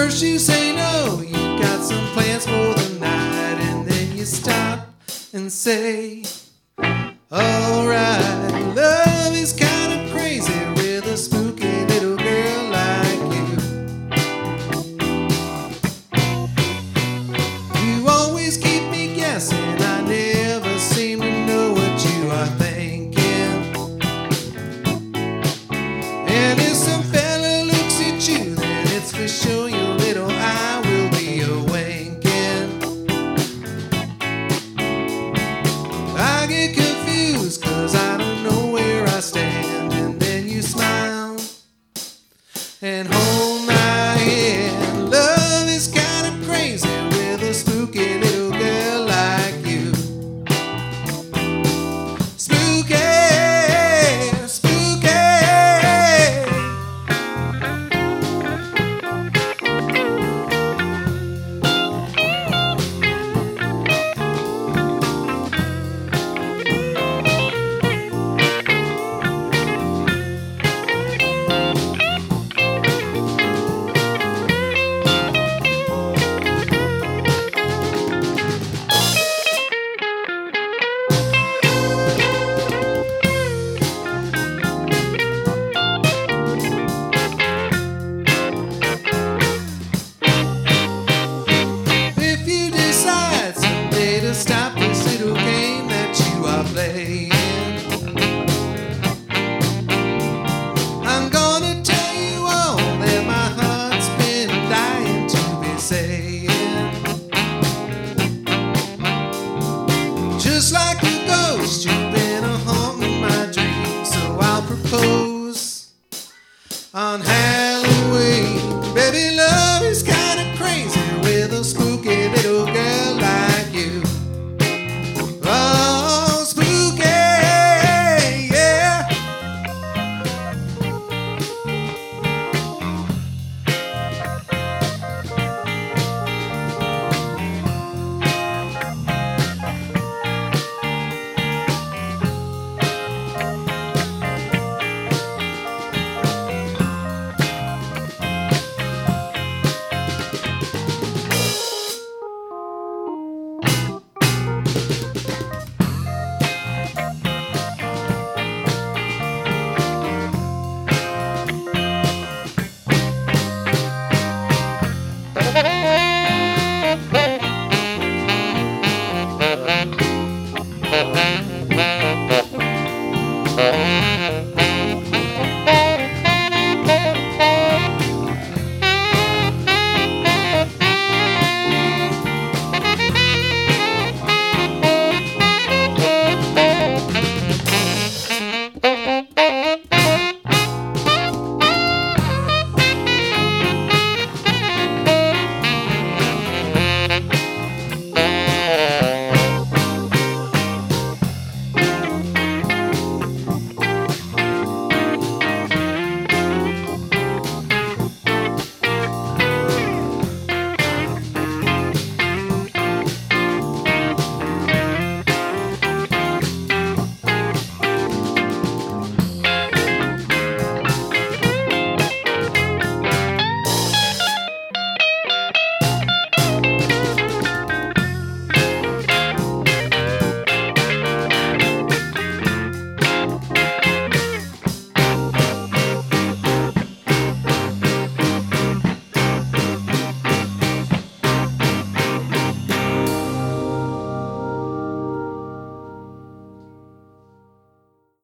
first you say no, you got some plans for the night, and then you stop and say, alright, love is kind of crazy with a spooky little girl like you. You always keep me guessing, I never seem to know what you are thinking. And if some fella looks at you, then it's for sure your little eye will be a-winking. I get confused 'cause I don't know where I stand, and then you smile and hold my hand. Love is kind of crazy with a spooky little girl like you. Spooky, spooky. Stop this little game that you are playing. I'm gonna tell you all that my heart's been dying to be saying. Just like a ghost, you've been a haunting my dreams, so I'll propose on Halloween, baby love.